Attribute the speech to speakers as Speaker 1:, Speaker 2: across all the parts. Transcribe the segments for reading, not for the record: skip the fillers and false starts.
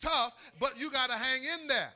Speaker 1: tough, but you got to hang in there.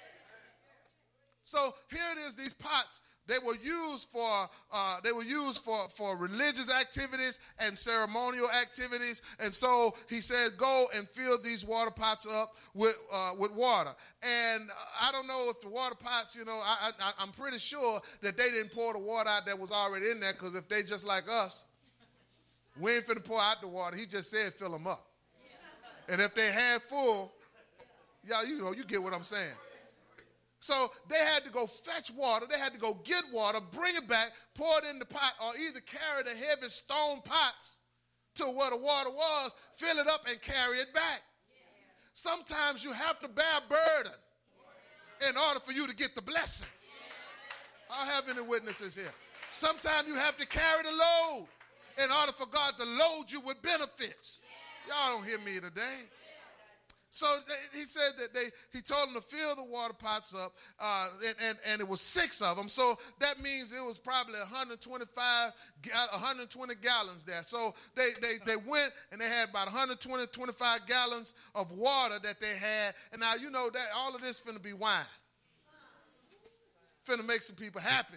Speaker 1: So here it is, these pots, they were used for religious activities and ceremonial activities. And so he said, go and fill these water pots up with water. And I don't know if the water pots, I'm pretty sure that they didn't pour the water out that was already in there, because if they just like us, we ain't finna pour out the water. He just said fill them up. And if they had full, y'all, you get what I'm saying. So they had to go fetch water. They had to go get water, bring it back, pour it in the pot, or either carry the heavy stone pots to where the water was, fill it up, and carry it back. Sometimes you have to bear burden in order for you to get the blessing. I don't have any witnesses here. Sometimes you have to carry the load in order for God to load you with benefits. Y'all don't hear me today. So he said that he told them to fill the water pots up, and it was 6 of them. So that means it was probably 120 gallons there. So they went and they had about 25 gallons of water that they had. And now you know that all of this finna be wine. Finna make some people happy.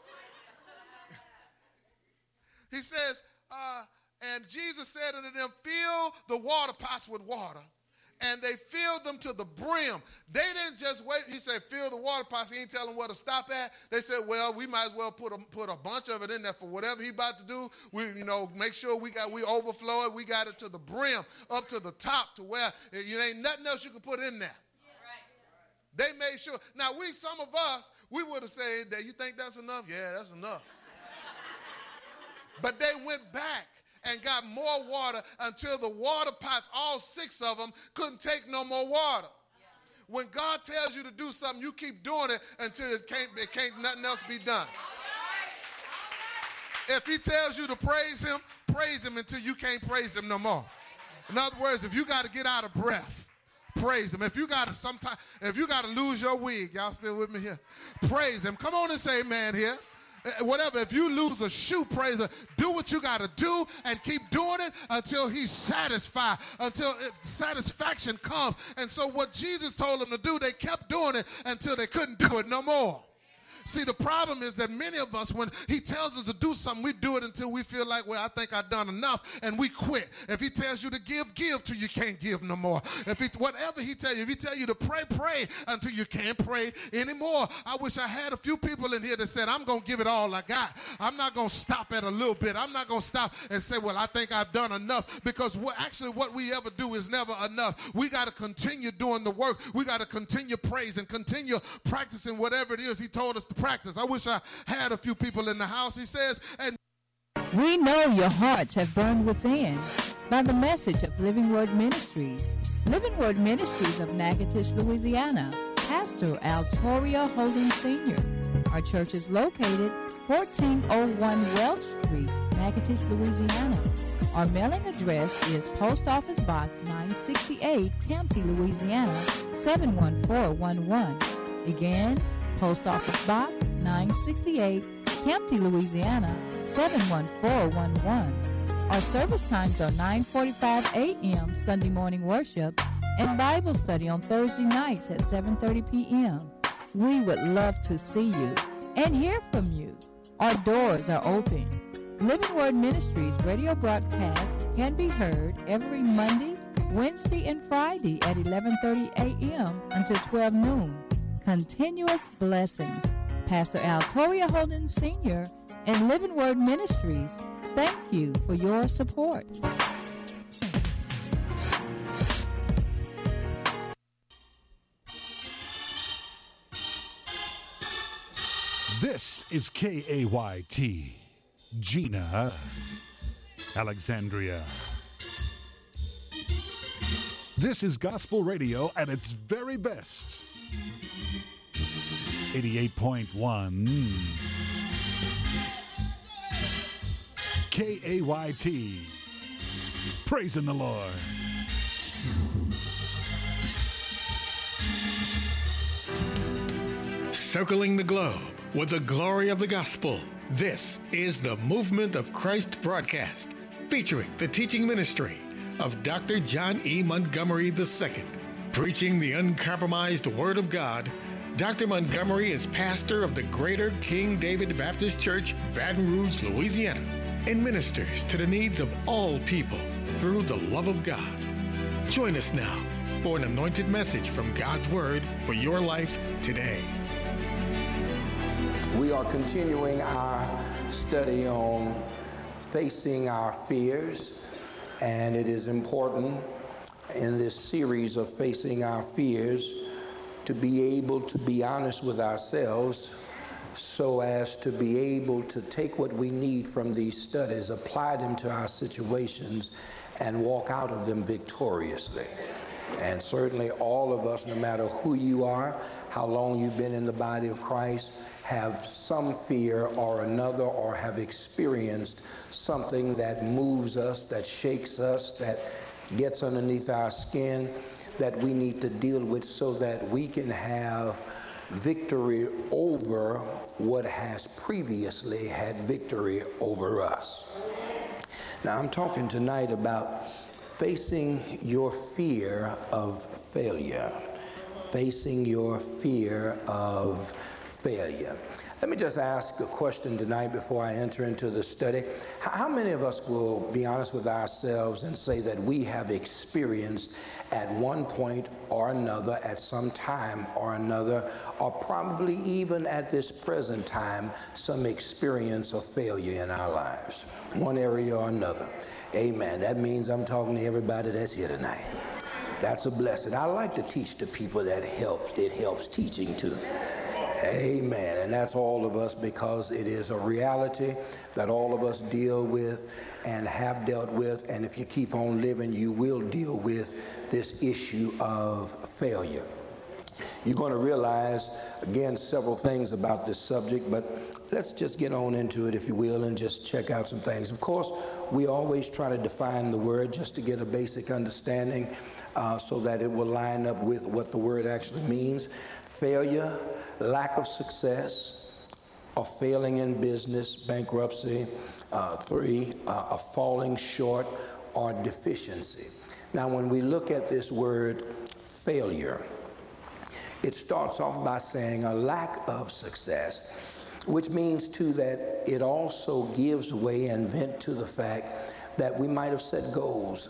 Speaker 1: He says, and Jesus said unto them, fill the water pots with water. And they filled them to the brim. They didn't just wait. He said, fill the water pots. He ain't tell them where to stop at. They said, well, we might as well put a bunch of it in there for whatever he about to do. We, make sure we overflow it. We got it to the brim, up to the top, to where you ain't nothing else you can put in there. Yeah. They made sure. Now, some of us, we would have said that, you think that's enough? Yeah, that's enough. But they went back and got more water until the water pots, all 6 of them, couldn't take no more water. Yeah. When God tells you to do something, you keep doing it until it can't nothing else be done. If he tells you to praise him until you can't praise him no more. In other words, if you got to get out of breath, praise him. If you got to lose your wig, y'all still with me here? Praise him. Come on and say amen here. Whatever, if you lose a shoe, praise him. Do what you got to do and keep doing it until he's satisfied, until satisfaction comes. And so what Jesus told them to do, they kept doing it until they couldn't do it no more. See, the problem is that many of us, when he tells us to do something, we do it until we feel like, well, I think I've done enough, and we quit. If he tells you to give till you can't give no more. Whatever he tells you, if he tells you to pray until you can't pray anymore. I wish I had a few people in here that said, I'm going to give it all I got. I'm not going to stop at a little bit. I'm not going to stop and say, well, I think I've done enough, because what we ever do is never enough. We got to continue doing the work. We got to continue praising, continue practicing whatever it is he told us to practice. I wish I had a few people in the house. He says, and
Speaker 2: we know your hearts have burned within by the message of Living Word Ministries. Living Word Ministries of Natchitoches, Louisiana. Pastor Altoria Holden Sr. Our church is located 1401 Welch Street, Natchitoches, Louisiana. Our mailing address is Post Office Box 968, Campty, Louisiana 71411. Again, Post Office Box 968, Campty, Louisiana 71411. Our service times are 9:45 a.m. Sunday morning worship and Bible study on Thursday nights at 7:30 p.m. We would love to see you and hear from you. Our doors are open. Living Word Ministries radio broadcast can be heard every Monday, Wednesday, and Friday at 11:30 a.m. until 12 noon. Continuous blessings. Pastor Altoria Holden Sr. and Living Word Ministries, thank you for your support.
Speaker 3: This is KAYT, Gina, Alexandria. This is gospel radio at its very best. 88.1 KAYT. Praising the Lord.
Speaker 4: Circling the globe with the glory of the gospel. This is the Movement of Christ broadcast, featuring the teaching ministry of Dr. John E. Montgomery II. Preaching the uncompromised Word of God, Dr. Montgomery is pastor of the Greater King David Baptist Church, Baton Rouge, Louisiana, and ministers to the needs of all people through the love of God. Join us now for an anointed message from God's Word for your life today.
Speaker 5: We are continuing our study on facing our fears, and it is important in this series of facing our fears to be able to be honest with ourselves so as to be able to take what we need from these studies, apply them to our situations, and walk out of them victoriously. And certainly all of us, no matter who you are, how long you've been in the body of Christ, have some fear or another, or have experienced something that moves us, that shakes us, that gets underneath our skin, that we need to deal with so that we can have victory over what has previously had victory over us. Now, I'm talking tonight about facing your fear of failure. Facing your fear of failure. Let me just ask a question tonight before I enter into the study. How many of us will be honest with ourselves and say that we have experienced at one point or another, at some time or another, or probably even at this present time, some experience of failure in our lives, one area or another? Amen. That means I'm talking to everybody that's here tonight. That's a blessing. I like to teach the people that it helps teaching too. Amen. And that's all of us, because it is a reality that all of us deal with and have dealt with. And if you keep on living, you will deal with this issue of failure. You're going to realize, again, several things about this subject, but let's just get on into it, if you will, and just check out some things. Of course, we always try to define the word just to get a basic understanding so that it will line up with what the word actually means. Failure, lack of success, or failing in business, bankruptcy. 3, a falling short or deficiency. Now, when we look at this word failure, it starts off by saying a lack of success, which means too that it also gives way and vent to the fact that we might have set goals.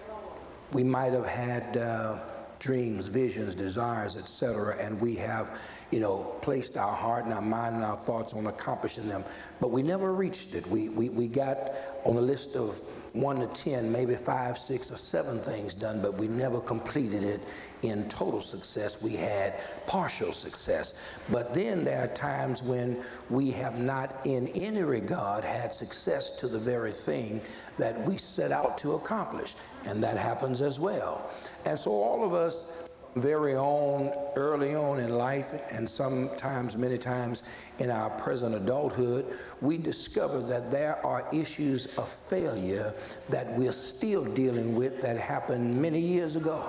Speaker 5: We might have had dreams, visions, desires, etc., and we have, placed our heart and our mind and our thoughts on accomplishing them, but we never reached it. We got on a list of 1 to 10, maybe 5, 6, or 7 things done, but we never completed it in total success. We had partial success. But then there are times when we have not in any regard had success to the very thing that we set out to accomplish, and that happens as well. And so all of us early on in life, and sometimes, many times in our present adulthood, we discover that there are issues of failure that we're still dealing with that happened many years ago.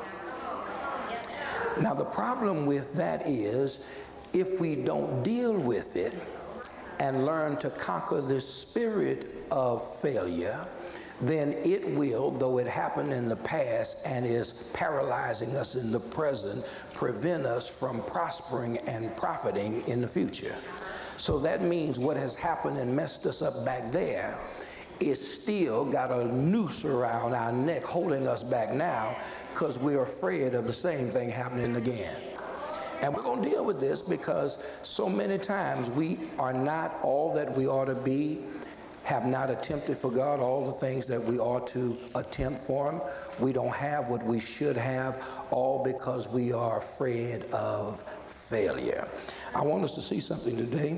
Speaker 5: Now, the problem with that is, if we don't deal with it and learn to conquer this spirit of failure, then it will, though it happened in the past and is paralyzing us in the present, prevent us from prospering and profiting in the future. So that means what has happened and messed us up back there is still got a noose around our neck holding us back now, because we're afraid of the same thing happening again. And we're going to deal with this because so many times we are not all that we ought to be, have not attempted for God all the things that we ought to attempt for Him. We don't have what we should have, all because we are afraid of failure. I want us to see something today,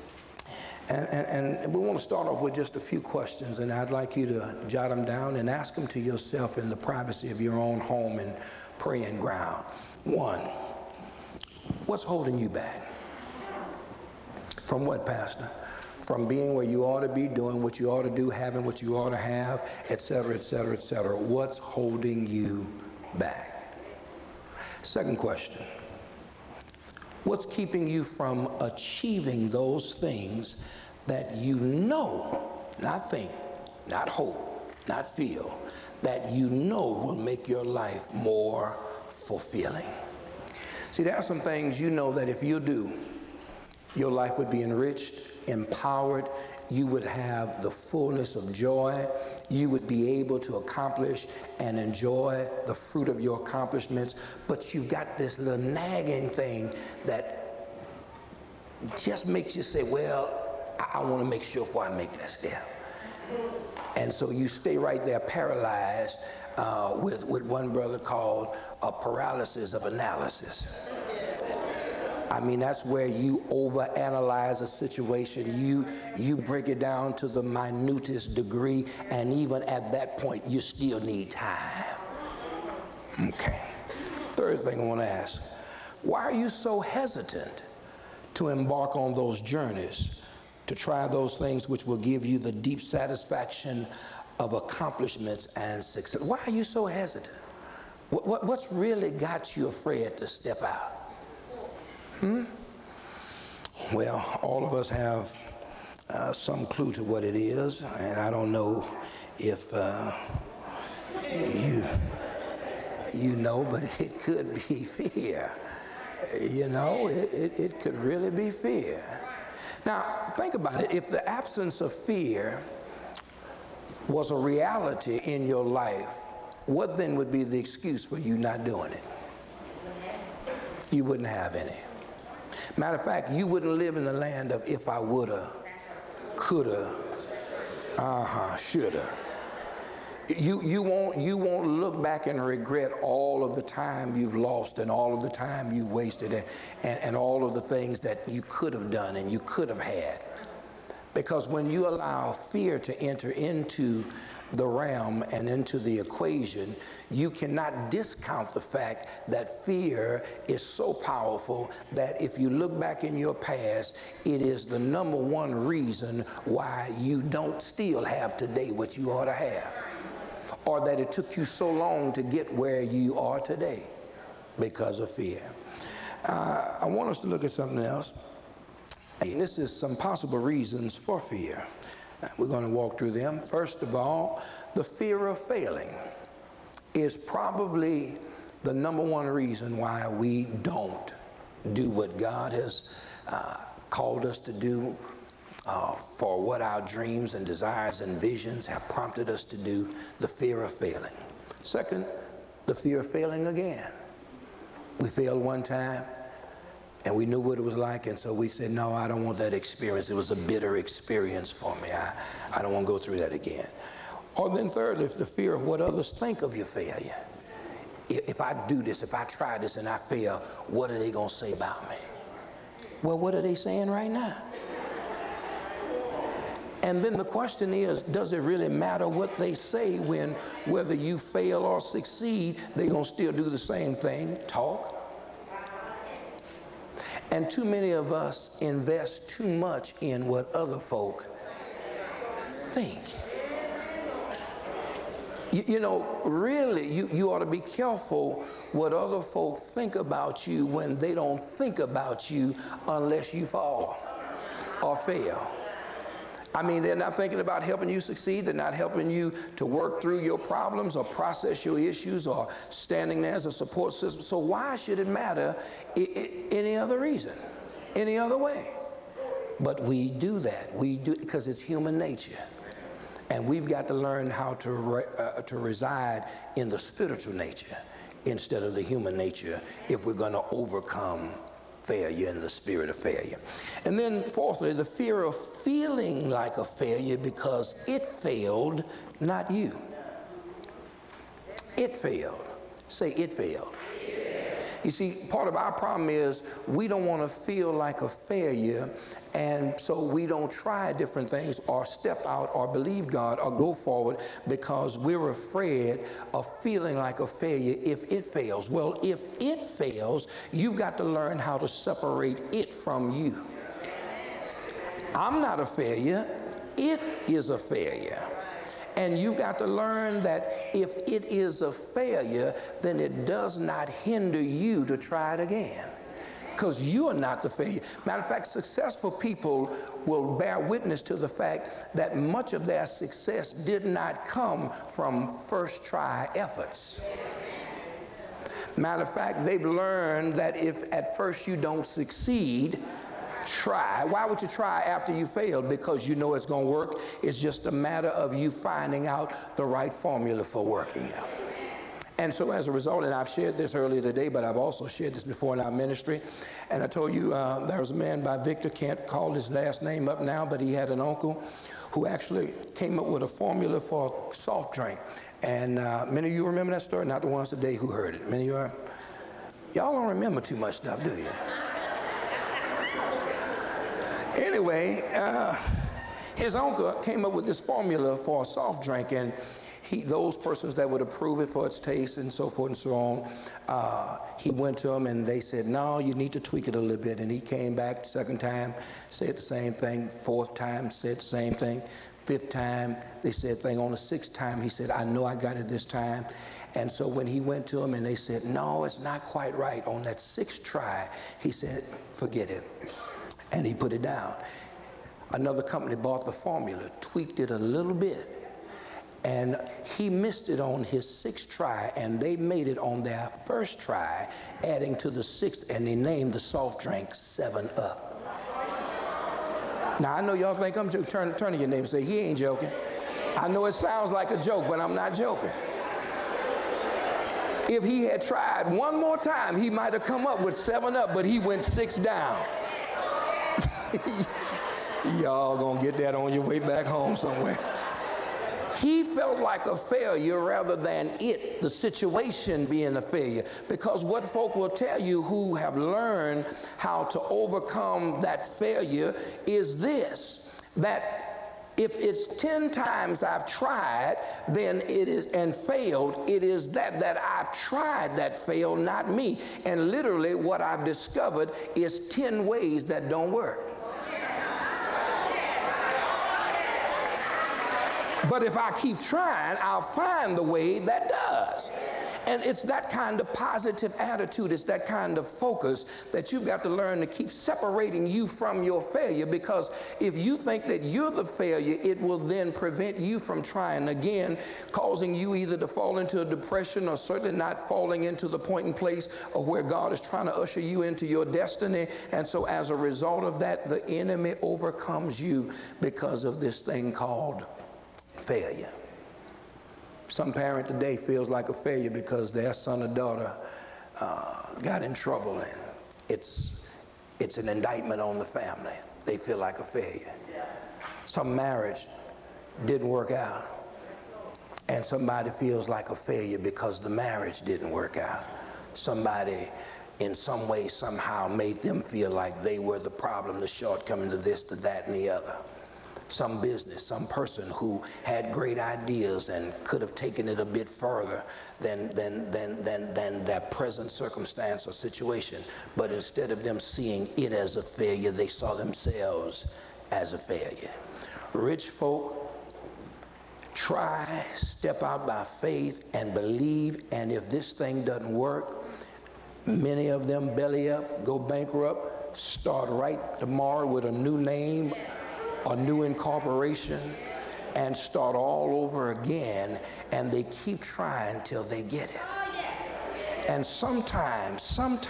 Speaker 5: and we want to start off with just a few questions, and I'd like you to jot them down and ask them to yourself in the privacy of your own home and praying ground. 1, what's holding you back? From what, Pastor? From being where you ought to be, doing what you ought to do, having what you ought to have, etc., etc., etc. What's holding you back? Second question. What's keeping you from achieving those things that you know, not think, not hope, not feel, that you know will make your life more fulfilling. See, there are some things you know that if you do, your life would be enriched, empowered. You would have the fullness of joy. You would be able to accomplish and enjoy the fruit of your accomplishments. But you've got this little nagging thing that just makes you say, well, I want to make sure before I make that step. And so you stay right there paralyzed with what one brother called a paralysis of analysis. I mean, that's where you overanalyze a situation. You break it down to the minutest degree, and even at that point, you still need time. Okay. Third thing I want to ask, why are you so hesitant to embark on those journeys, to try those things which will give you the deep satisfaction of accomplishments and success? Why are you so hesitant? What's really got you afraid to step out? Well, all of us have some clue to what it is, and I don't know if you know, but it could be fear. You know, it could really be fear. Now, think about it. If the absence of fear was a reality in your life, what then would be the excuse for you not doing it? You wouldn't have any. Matter of fact, you wouldn't live in the land of if I woulda, coulda, shoulda. You won't look back and regret all of the time you've lost and all of the time you've wasted and all of the things that you could have done and you could have had. Because when you allow fear to enter into the realm and into the equation, you cannot discount the fact that fear is so powerful that if you look back in your past, it is the number one reason why you don't still have today what you ought to have, or that it took you so long to get where you are today because of fear. I want us to look at something else. And this is some possible reasons for fear. We're going to walk through them. First of all, the fear of failing is probably the number one reason why we don't do what God has called us to do, for what our dreams and desires and visions have prompted us to do, the fear of failing. Second, the fear of failing again. We failed one time, and we knew what it was like, and so we said, no, I don't want that experience. It was a bitter experience for me. I don't want to go through that again. Or then thirdly, the fear of what others think of your failure. If I do this, if I try this and I fail, what are they going to say about me? Well, what are they saying right now? And then the question is, does it really matter what they say when whether you fail or succeed, they're going to still do the same thing, talk? And too many of us invest too much in what other folk think. You know, really, you ought to be careful what other folk think about you when they don't think about you unless you fall or fail. I mean, they're not thinking about helping you succeed. They're not helping you to work through your problems or process your issues or standing there as a support system. So why should it matter any other reason, any other way? But we do that. We do because it's human nature. And we've got to learn how to reside in the spiritual nature instead of the human nature if we're going to overcome failure and the spirit of failure. And then fourthly, the fear of feeling like a failure because it failed, not you. It failed. Say, it failed. You see, part of our problem is we don't want to feel like a failure, and so we don't try different things or step out or believe God or go forward because we're afraid of feeling like a failure if it fails. Well, if it fails, you've got to learn how to separate it from you. I'm not a failure. It is a failure. And you got to learn that if it is a failure, then it does not hinder you to try it again. Because you are not the failure. Matter of fact, successful people will bear witness to the fact that much of their success did not come from first try efforts. Matter of fact, they've learned that if at first you don't succeed, try. Why would you try after you failed? Because you know it's going to work. It's just a matter of you finding out the right formula for working out. And so as a result, and I've shared this earlier today, but I've also shared this before in our ministry, and I told you there was a man by Victor, can't call his last name up now, but he had an uncle who actually came up with a formula for soft drink. And many of you remember that story, not the ones today who heard it. Many of y'all don't remember too much stuff, do you? Anyway, his uncle came up with this formula for a soft drink, and those persons that would approve it for its taste and so forth and so on, he went to them and they said, no, you need to tweak it a little bit. And he came back the second time, said the same thing. Fourth time, said the same thing. Fifth time, they said thing. On the sixth time, he said, I know I got it this time. And so when he went to them and they said, no, it's not quite right. On that sixth try, he said, forget it. And he put it down. Another company bought the formula, tweaked it a little bit, and he missed it on his sixth try, and they made it on their first try, adding to the sixth, and they named the soft drink 7-Up. Now, I know y'all think I'm joking. Turn to your neighbor and say, he ain't joking. I know it sounds like a joke, but I'm not joking. If he had tried one more time, he might have come up with 7-Up, but he went 6 down. Y'all gonna get that on your way back home somewhere. He felt like a failure rather than the situation being a failure. Because what folk will tell you who have learned how to overcome that failure is this, that if it's 10 times I've tried, then it is, and failed, it is that I've tried that failed, not me. And literally what I've discovered is 10 ways that don't work. But if I keep trying, I'll find the way that does. And it's that kind of positive attitude, it's that kind of focus that you've got to learn to keep separating you from your failure, because if you think that you're the failure, it will then prevent you from trying again, causing you either to fall into a depression or certainly not falling into the point and place of where God is trying to usher you into your destiny. And so as a result of that, the enemy overcomes you because of this thing called failure. Some parent today feels like a failure because their son or daughter got in trouble, and it's an indictment on the family. They feel like a failure. Some marriage didn't work out, and somebody feels like a failure because the marriage didn't work out. Somebody in some way somehow made them feel like they were the problem, the shortcoming, to this, to that, and the other. Some business, some person who had great ideas and could have taken it a bit further than their present circumstance or situation. But instead of them seeing it as a failure, they saw themselves as a failure. Rich folk try, step out by faith and believe, and if this thing doesn't work, many of them belly up, go bankrupt, start right tomorrow with a new name, a new incorporation, and start all over again, and they keep trying till they get it. And sometimes,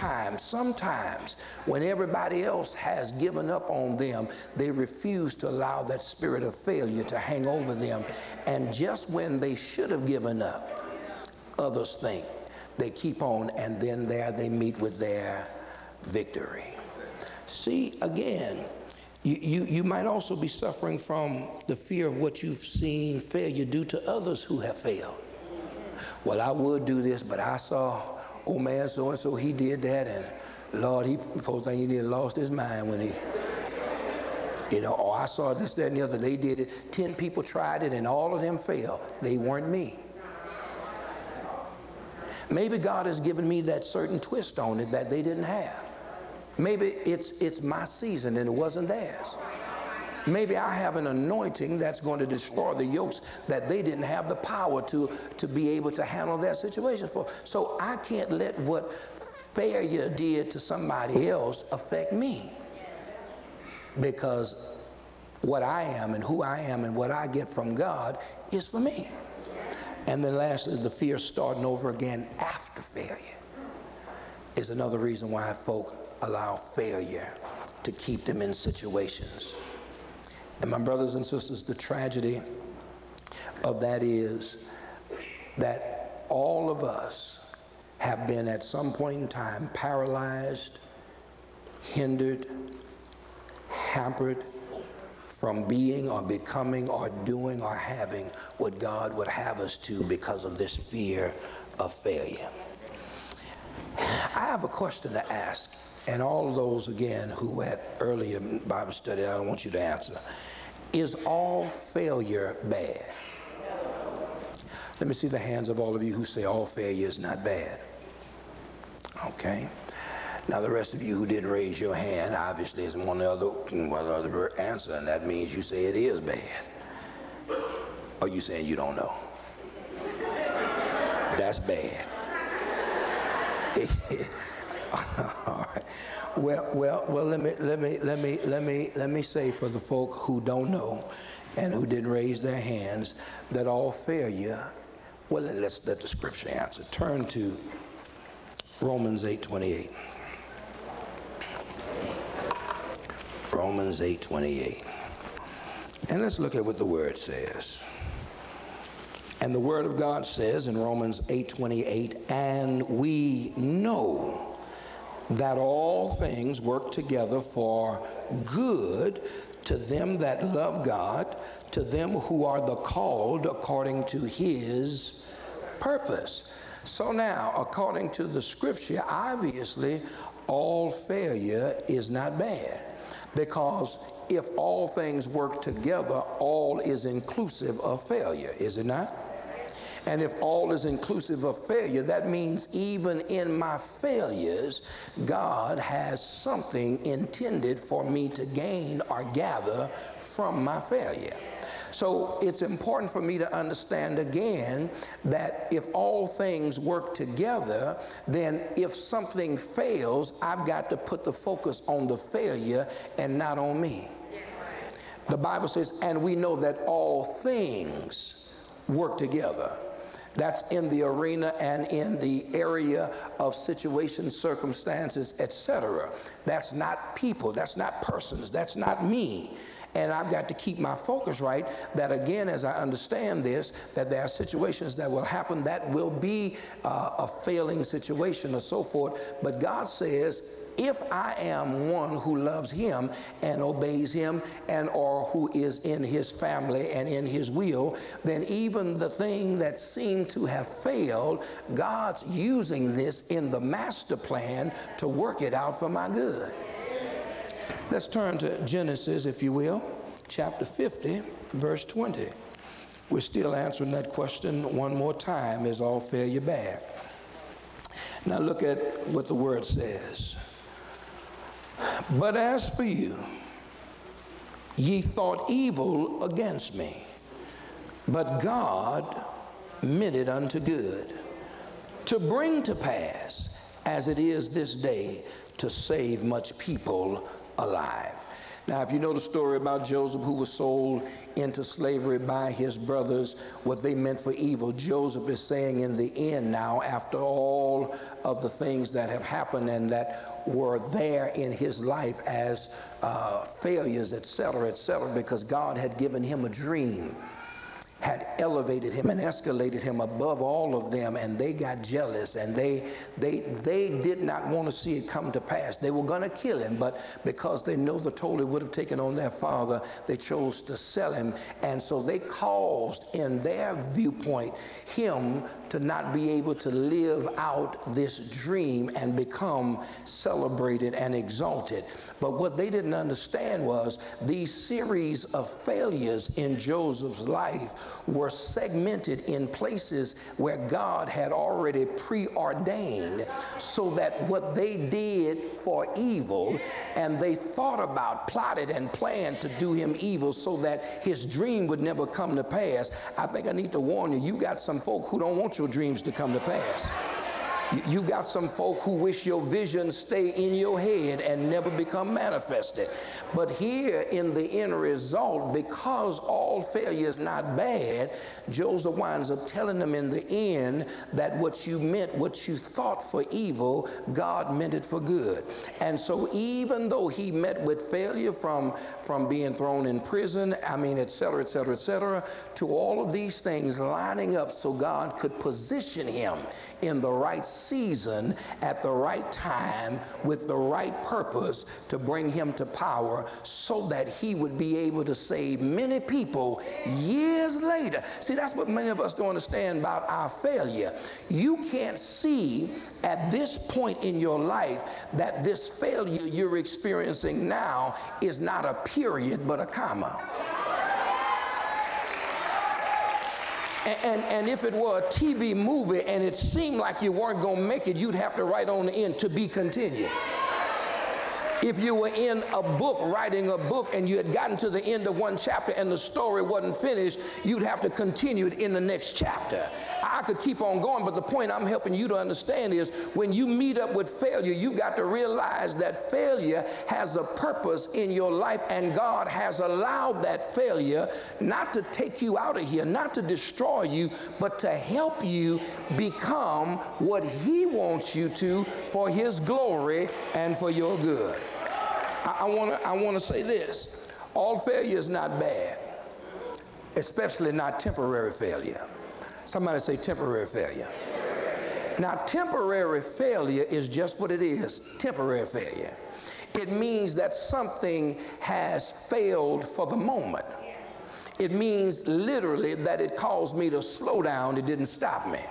Speaker 5: when everybody else has given up on them, they refuse to allow that spirit of failure to hang over them. And just when they should have given up, others think they keep on, and then there they meet with their victory. See, again, you might also be suffering from the fear of what you've seen failure do to others who have failed. Well, I would do this, but I saw old man so-and-so, he did that, and Lord, he supposed to he lost his mind when he, or I saw this, that, and the other, they did it. 10 people tried it, and all of them failed. They weren't me. Maybe God has given me that certain twist on it that they didn't have. Maybe it's my season and it wasn't theirs. Maybe I have an anointing that's going to destroy the yokes that they didn't have the power to be able to handle their situation for. So I can't let what failure did to somebody else affect me, because what I am and who I am and what I get from God is for me. And then lastly, the fear starting over again after failure. is another reason why folk allow failure to keep them in situations. And my brothers and sisters, the tragedy of that is that all of us have been at some point in time paralyzed, hindered, hampered from being or becoming or doing or having what God would have us to because of this fear of failure. I have a question to ask, and all of those, again, who had earlier Bible study, I don't want you to answer. Is all failure bad? Let me see the hands of all of you who say all failure is not bad. Okay. Now the rest of you who didn't raise your hand, obviously is one other answer, and that means you say it is bad. Or you saying you don't know? That's bad. All right. Well. Let me say for the folk who don't know and who didn't raise their hands that all failure. Well, let's let the scripture answer. Turn to Romans 8:28. Romans 8:28. And let's look at what the word says. And the word of God says in Romans 8:28, and we know that all things work together for good to them that love God, to them who are the called according to his purpose. So now, according to the scripture, obviously all failure is not bad, because if all things work together, all is inclusive of failure, is it not? And if all is inclusive of failure, that means even in my failures, God has something intended for me to gain or gather from my failure. So it's important for me to understand again that if all things work together, then if something fails, I've got to put the focus on the failure and not on me. The Bible says, and we know that all things work together. That's in the arena and in the area of situations, circumstances, etc. That's not people, that's not persons, that's not me. And I've got to keep my focus right, that again, as I understand this, that there are situations that will happen that will be a failing situation or so forth. But God says, if I am one who loves him and obeys him and or who is in his family and in his will, then even the thing that seemed to have failed, God's using this in the master plan to work it out for my good. Let's turn to Genesis, if you will, chapter 50, verse 20. We're still answering that question one more time, is all failure bad? Now look at what the word says. But as for you, ye thought evil against me, but God meant it unto good, to bring to pass, as it is this day, to save much people alive. Now, if you know the story about Joseph, who was sold into slavery by his brothers, what they meant for evil, Joseph is saying in the end now, after all of the things that have happened and that were there in his life as failures, etc., because God had given him a dream, had elevated him and escalated him above all of them, and they got jealous, and they did not want to see it come to pass. They were going to kill him, but because they know the toll it would have taken on their father, they chose to sell him. And so they caused, in their viewpoint, him to not be able to live out this dream and become celebrated and exalted. But what they didn't understand was these series of failures in Joseph's life were segmented in places where God had already preordained, so that what they did for evil, and they thought about, plotted and planned to do him evil so that his dream would never come to pass. I think I need to warn you, you got some folk who don't want your dreams to come to pass. You got some folk who wish your visions stay in your head and never become manifested. But here in the end result, because all failure is not bad, Joseph winds up telling them in the end that what you meant, what you thought for evil, God meant it for good. And so even though he met with failure from being thrown in prison, et cetera, to all of these things lining up so God could position him in the right season at the right time with the right purpose to bring him to power so that he would be able to save many people years later. See, that's what many of us don't understand about our failure. You can't see at this point in your life that this failure you're experiencing now is not a period but a comma. And if it were a TV movie and it seemed like you weren't going to make it, you'd have to write on the end, to be continued. If you were in a book, writing a book, and you had gotten to the end of one chapter and the story wasn't finished, you'd have to continue it in the next chapter. I could keep on going, but the point I'm helping you to understand is when you meet up with failure, you got to realize that failure has a purpose in your life, and God has allowed that failure not to take you out of here, not to destroy you, but to help you become what he wants you to for his glory and for your good. I want to say this. All failure is not bad, especially not temporary failure. Somebody say temporary failure. Now, temporary failure is just what it is, temporary failure. It means that something has failed for the moment. It means literally that it caused me to slow down, it didn't stop me.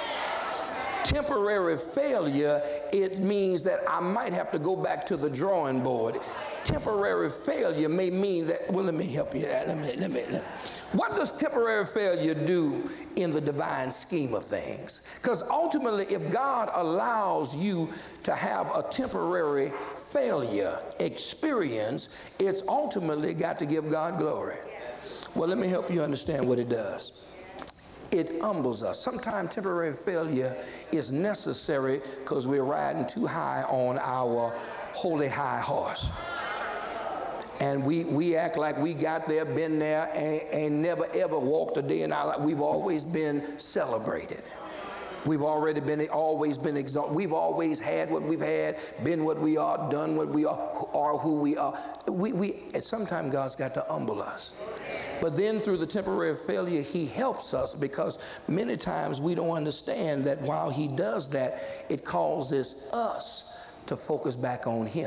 Speaker 5: Temporary failure, it means that I might have to go back to the drawing board. Temporary failure may mean that, well, let me help you. What does temporary failure do in the divine scheme of things? Because ultimately, if God allows you to have a temporary failure experience, it's ultimately got to give God glory. Well, let me help you understand what it does. It humbles us. Sometimes temporary failure is necessary because we're riding too high on our holy high horse. And we act like we got there, been there, and never ever walked a day in our life. We've always been celebrated. We've always been exalted. We've always had what we've had, been what we are, done what we are who we are. Sometimes God's got to humble us. But then through the temporary failure, he helps us because many times we don't understand that while he does that, it causes us to focus back on him.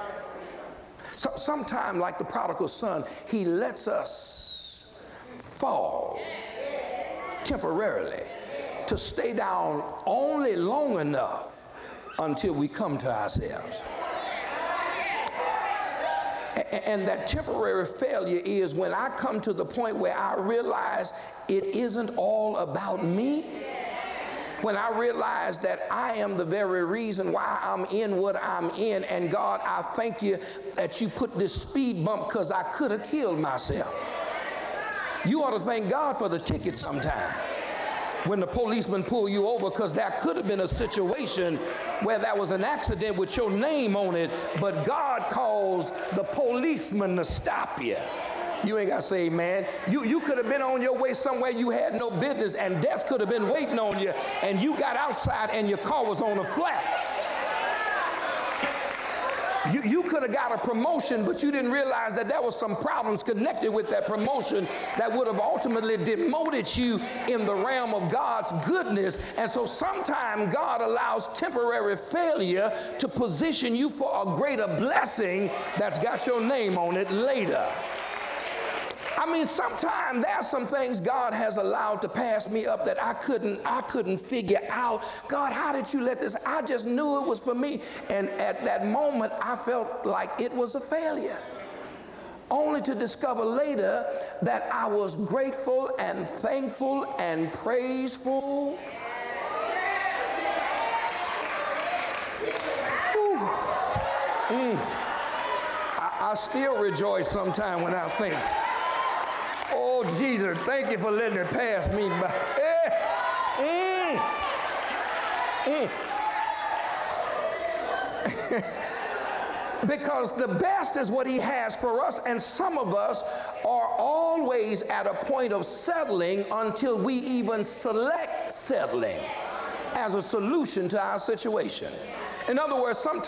Speaker 5: So sometimes, like the prodigal son, he lets us fall temporarily to stay down only long enough until we come to ourselves. And that temporary failure is when I come to the point where I realize it isn't all about me. When I realize that I am the very reason why I'm in what I'm in, and God, I thank you that you put this speed bump because I could have killed myself. You ought to thank God for the ticket sometime. When the policeman pull you over, because there could have been a situation where there was an accident with your name on it, but God calls the policeman to stop you. You ain't got to say amen. You could have been on your way somewhere you had no business, and death could have been waiting on you, and you got outside and your car was on a flat. You could have got a promotion, but you didn't realize that there was some problems connected with that promotion that would have ultimately demoted you in the realm of God's goodness. And so sometimes God allows temporary failure to position you for a greater blessing that's got your name on it later. I mean, sometimes there are some things God has allowed to pass me up that I couldn't figure out. God, how did you let this? I just knew it was for me. And at that moment, I felt like it was a failure. Only to discover later that I was grateful and thankful and praiseful. I still rejoice sometimes when I think, oh, Jesus, thank you for letting it pass me by. Because the best is what he has for us, and some of us are always at a point of settling until we even select settling as a solution to our situation. In other words, sometimes